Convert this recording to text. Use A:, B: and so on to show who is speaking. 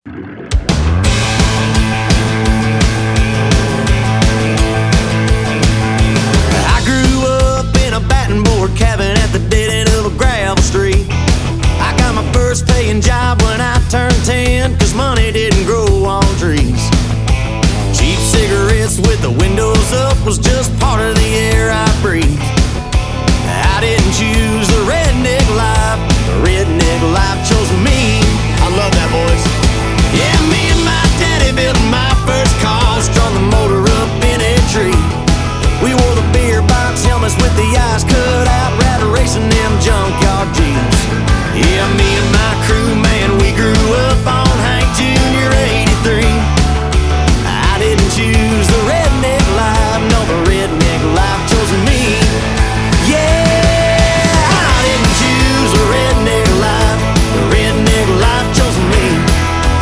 A: I grew up in a batting board cabin at the dead end of a gravel street. I got my first paying job when I turned 10, 'cause money didn't grow on trees. Cheap cigarettes with the windows up was just part of the air I breathed. I didn't choose the redneck life. The redneck life